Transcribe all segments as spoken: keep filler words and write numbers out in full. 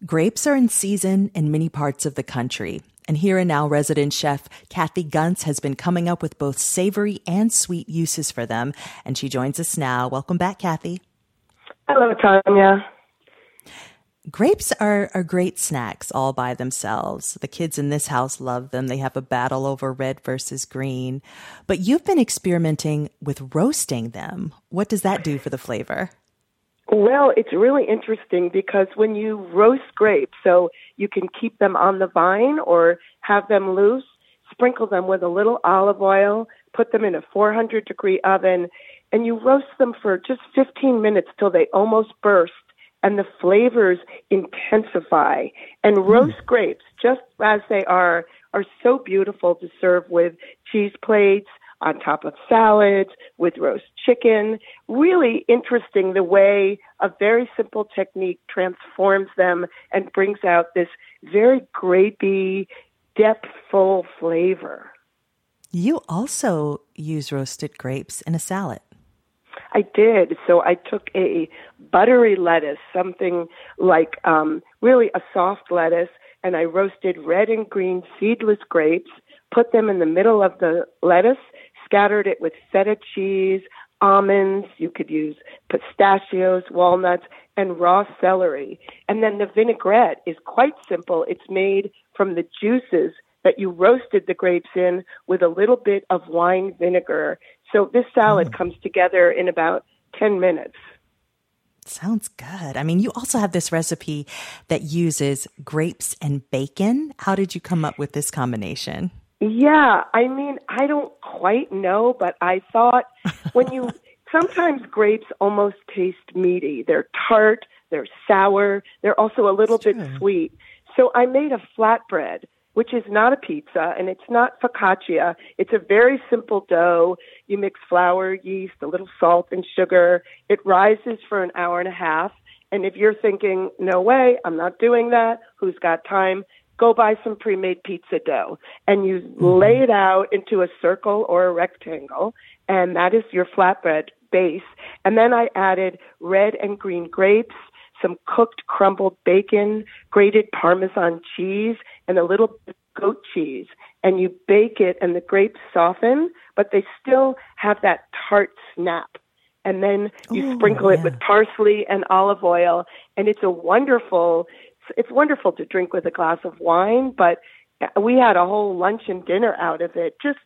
Grapes are in season in many parts of the country. And Here and Now resident chef Kathy Gunts has been coming up with both savory and sweet uses for them. And she joins us now. Welcome back, Kathy. Hello, Tanya. Grapes are, are great snacks all by themselves. The kids in this house love them. They have a battle over red versus green. But you've been experimenting with roasting them. What does that do for the flavor? Well, it's really interesting because when you roast grapes, so you can keep them on the vine or have them loose, sprinkle them with a little olive oil, put them in a four hundred degree oven, and you roast them for just fifteen minutes till they almost burst and the flavors intensify. And roast mm. grapes, just as they are, are so beautiful to serve with cheese plates, on top of salads, with roast chicken. Really interesting the way a very simple technique transforms them and brings out this very grapey, depthful flavor. You also use roasted grapes in a salad. I did. So I took a buttery lettuce, something like um, really a soft lettuce, and I roasted red and green seedless grapes, put them in the middle of the lettuce, scattered it with feta cheese, almonds, you could use pistachios, walnuts, and raw celery. And then the vinaigrette is quite simple. It's made from the juices that you roasted the grapes in with a little bit of wine vinegar. So this salad mm. comes together in about ten minutes. Sounds good. I mean, you also have this recipe that uses grapes and bacon. How did you come up with this combination? Yeah, I mean, I don't quite know, but I thought when you, sometimes grapes almost taste meaty. They're tart, they're sour, they're also a little bit sweet. So I made a flatbread, which is not a pizza, and it's not focaccia. It's a very simple dough. You mix flour, yeast, a little salt, and sugar. It rises for an hour and a half. And if you're thinking, no way, I'm not doing that, who's got time? Go buy some pre-made pizza dough, and you mm-hmm. lay it out into a circle or a rectangle, and that is your flatbread base. And then I added red and green grapes, some cooked crumbled bacon, grated Parmesan cheese, and a little bit of goat cheese. And you bake it, and the grapes soften, but they still have that tart snap. And then you Ooh, sprinkle it yeah. with parsley and olive oil, and it's a wonderful It's wonderful to drink with a glass of wine, but we had a whole lunch and dinner out of it. Just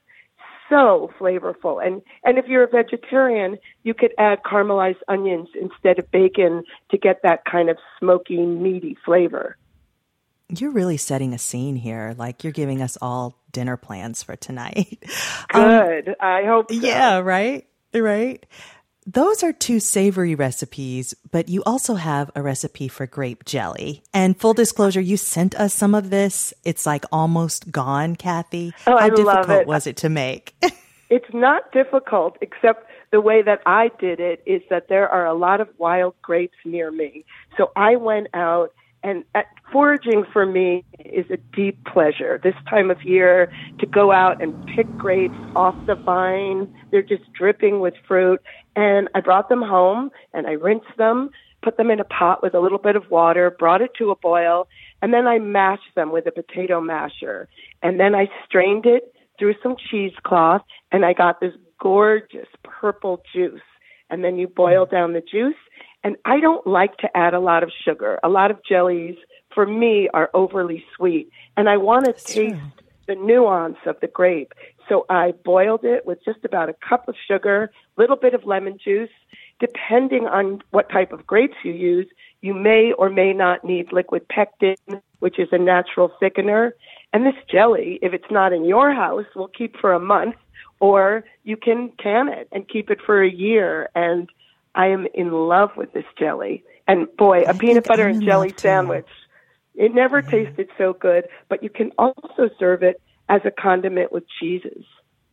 so flavorful. And and if you're a vegetarian, you could add caramelized onions instead of bacon to get that kind of smoky, meaty flavor. You're really setting a scene here. Like you're giving us all dinner plans for tonight. Good. Um, I hope so. Yeah, right? Right. Those are two savory recipes, but you also have a recipe for grape jelly. And full disclosure, you sent us some of this. It's like almost gone, Kathy. Oh, How I difficult love it. was it to make? It's not difficult, except the way that I did it is that there are a lot of wild grapes near me. So I went out, and uh, foraging for me is a deep pleasure. This time of year, to go out and pick grapes off the vine, they're just dripping with fruit. And I brought them home, and I rinsed them, put them in a pot with a little bit of water, brought it to a boil, and then I mashed them with a potato masher. And then I strained it through some cheesecloth, and I got this gorgeous purple juice. And then you boil down the juice. And I don't like to add a lot of sugar. A lot of jellies, for me, are overly sweet. And I want to taste true. the nuance of the grape. So I boiled it with just about a cup of sugar, a little bit of lemon juice. Depending on what type of grapes you use, you may or may not need liquid pectin, which is a natural thickener. And this jelly, if it's not in your house, will keep for a month, or you can can it and keep it for a year. And I am in love with this jelly. And boy, a I peanut butter I'm and jelly sandwich. It never yeah. tasted so good, but you can also serve it as a condiment with cheeses.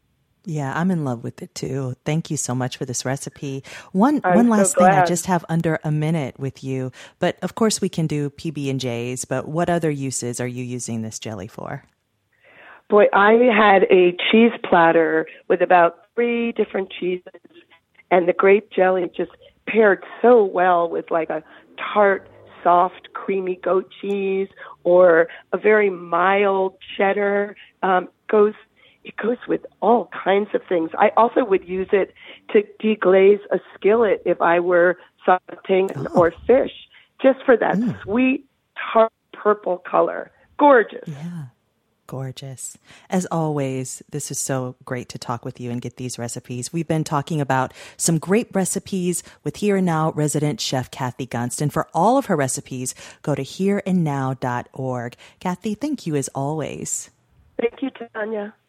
Yeah, I'm in love with it too. Thank you so much for this recipe. One I'm one last so thing, glad. I just have under a minute with you, but of course we can do P B and J's, but what other uses are you using this jelly for? Boy, I had a cheese platter with about three different cheeses, and the grape jelly just paired so well with like a tart, soft, creamy goat cheese or a very mild cheddar. Um, goes It goes with all kinds of things. I also would use it to deglaze a skillet if I were sauteing Oh. or fish, just for that Mm. sweet, tart purple color. Gorgeous. Yeah. Gorgeous. As always, this is so great to talk with you and get these recipes. We've been talking about some great recipes with Here and Now resident chef Kathy Gunst. And for all of her recipes, go to here and now dot org. Kathy, thank you as always. Thank you, Tanya.